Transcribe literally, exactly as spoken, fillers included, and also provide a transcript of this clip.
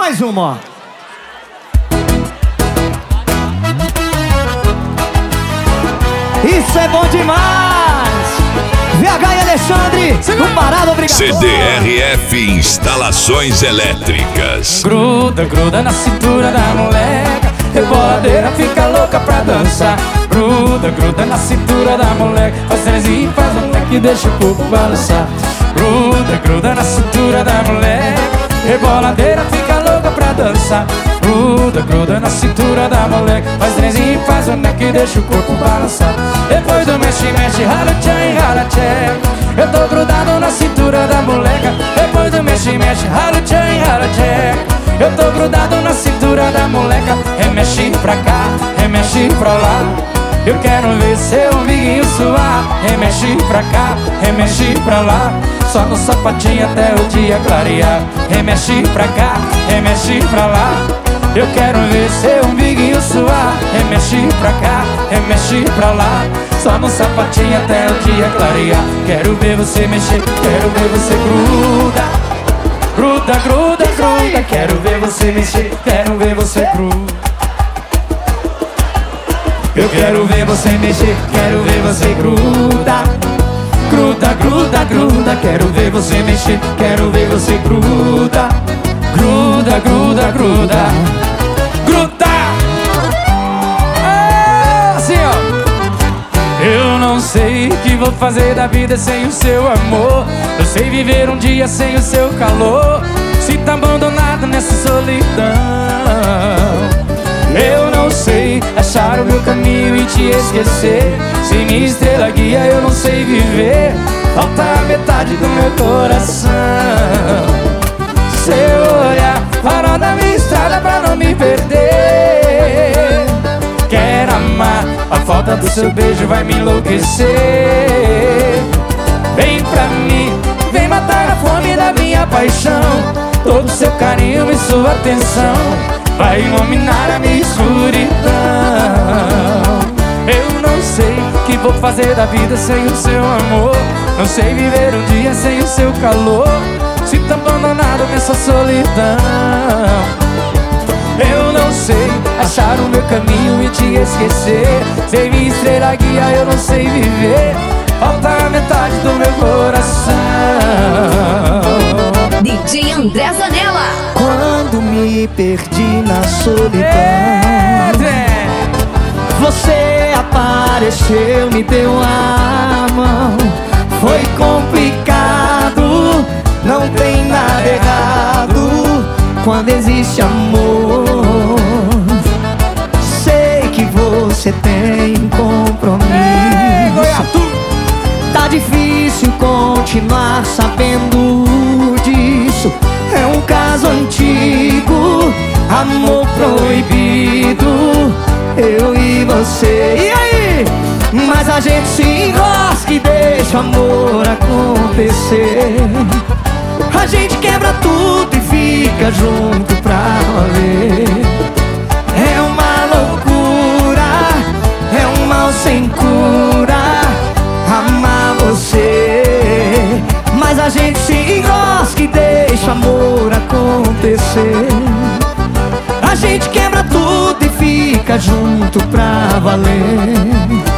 Mais uma, ó. Isso é bom demais! V H e Alexandre, no Parada Obrigatória. C D R F Instalações Elétricas. Gruda, gruda na cintura da moleca, reboladeira fica louca pra dançar. Gruda, gruda na cintura da moleca, faz trezinho, faz um leque e deixa o corpo balançar. Gruda, gruda na cintura da moleca, reboladeira fica louca pra dançar. Gruda, gruda na cintura da moleca, faz trezinho, faz um leque e deixa o corpo balançar. Depois do mexe, mexe, rala tchan, rala tcheca. Eu tô grudado na cintura da moleca. Depois do mexe, mexe, rala tchan, rala tcheca. Eu tô grudado na cintura da moleca. Remexe pra cá, remexe pra lá. Eu quero ver seu umbiguinho suar. Remexe pra cá, remexe pra lá. Só no sapatinho até o dia clarear. Remexe pra cá, remexe pra lá. Eu quero ver seu umbiguinho suar. Remexe pra cá, remexe pra lá. Só no sapatinho até o dia clarear. Quero ver você mexer, quero ver você gruda. Gruda, gruda, gruda. Quero ver você mexer, quero ver você gruda. Eu quero ver você mexer, quero ver você gruda. Gruda, gruda, gruda. Quero ver você mexer, quero ver você gruda. Gruda, gruda, gruda. Gruda! Ah, assim, ó. Eu não sei o que vou fazer da vida sem o seu amor. Eu sei viver um dia sem o seu calor. Se tá abandonado nessa solidão. Eu não sei achar o meu caminho e te esquecer. Sem minha estrela guia eu não sei viver. Falta a metade do meu coração. Seu olhar, farol da minha estrada pra não me perder. Quero amar, a falta do seu beijo vai me enlouquecer. Vem pra mim, vem matar a fome da minha paixão. Todo seu carinho e sua atenção vai iluminar a minha escuridão. Eu não sei o que vou fazer da vida sem o seu amor. Não sei viver um dia sem o seu calor. Se tá abandonado nessa solidão. Eu não sei achar o meu caminho e te esquecer. Sem minha estrela guia eu não sei viver. Falta a metade do meu coração. D J André Zanella. Quando me perdi na solidão, É, você apareceu, me deu a mão. Foi complicado, não tem nada errado quando existe amor. Sei que você tem um compromisso. Tá difícil continuar sabendo disso. É um caso antigo, amor proibido, eu e você. E aí? Mas a gente se enrosca e deixa o amor acontecer. A gente quebra tudo e fica junto pra valer. É uma loucura, é um mal sem cura amar você. Mas a gente se enrosca e deixa o amor acontecer. A gente quebra tudo e fica junto pra valer.